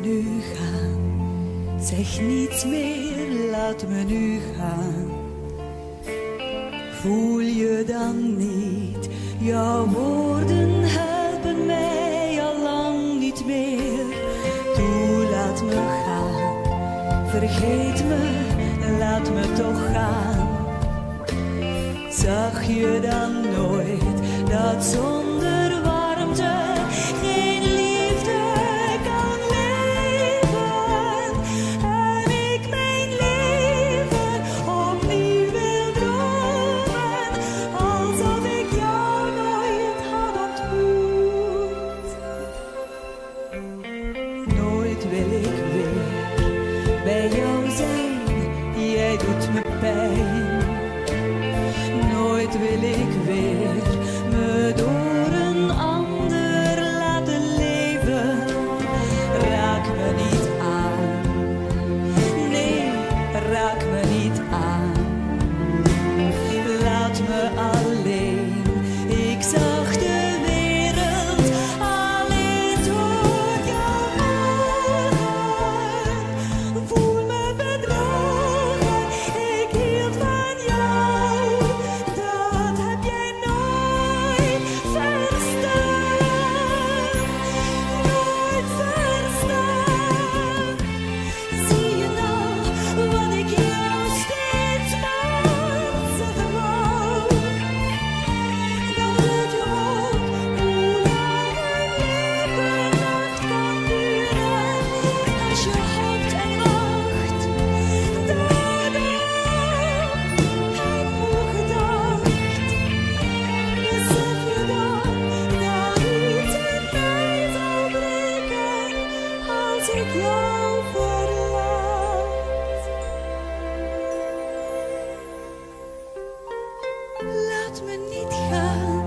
nu gaan. Zeg niets meer, laat me nu gaan. Voel je dan niet, jouw woorden helpen mij al lang niet meer. Toe, laat me gaan, vergeet me, laat me toch gaan. Zag je dan nooit dat zonder warmte geen liefde kan leven? En ik mijn leven opnieuw wil dromen, alsof ik jou nooit had ontmoet. Nooit wil ik weer bij jou zijn, jij doet me pijn. Nooit wil ik weer me door een ander laten leven. Raak me niet aan, nee, raak me niet aan. Laat me alleen, ik zag de wereld alleen door jouw ogen. Voel me bedrogen, ik hield van jou. Dat heb jij nooit verstaan, nooit verstaan. Zie je nou wat ik jou steeds maar zeggen wou? Dan weet je ook hoe lang een nacht kan duren. Als je hoopt en wacht, daarop heb moe gedacht. Besef je dan dat iets in mij zal breken als ik jou verlaat? Laat me niet gaan.